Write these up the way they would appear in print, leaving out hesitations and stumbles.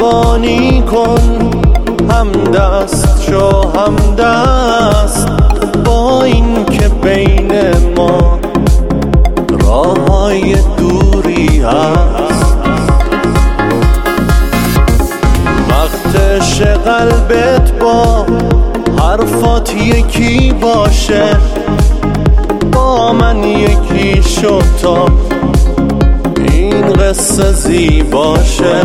قربانی کن، همدست شو همدست با این که بین ما راههای دوری هست. وقتش قلبت با حرفات یکی باشه، با من یکی شو تا این قصه زیباشه.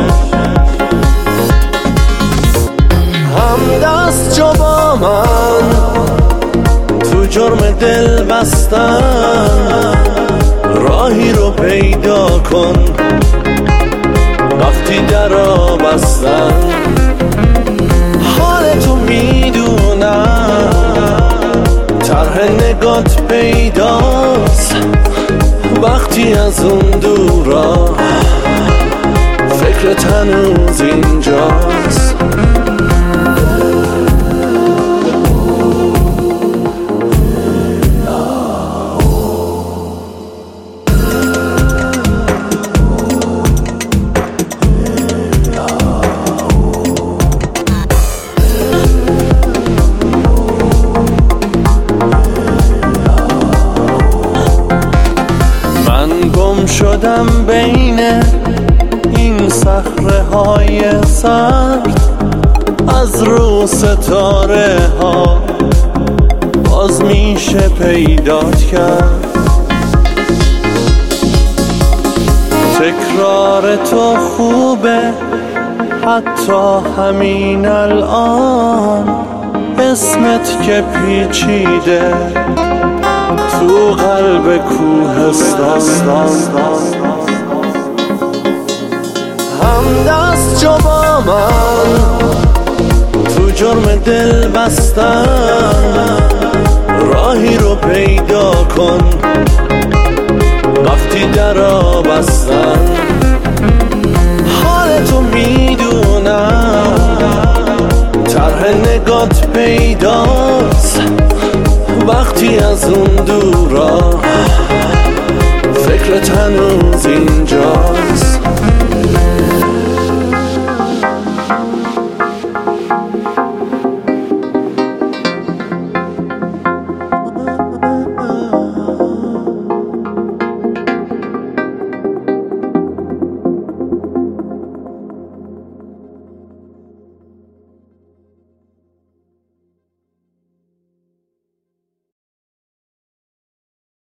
همدست جو با من تو جرم دل بستن، راهی رو پیدا کن وقتی درا بستن. حالتو میدونم، طرح نگات پیداست وقتی از اون دورا فکرت هنوز اینجاست. شدم بین این صخره های سرد، از رو ستاره ها باز میشه پیدات کرد. تکرار تو خوبه حتی همین الان، اسمت که پیچیده تو قلب کوهستان. همدست جو با من تو جرم دل بستن، راهی رو پیدا کن وقتی درا بستن. حالتو میدونم، طرح نگات پیداست وقتی از اون دورا فکرت هنوز این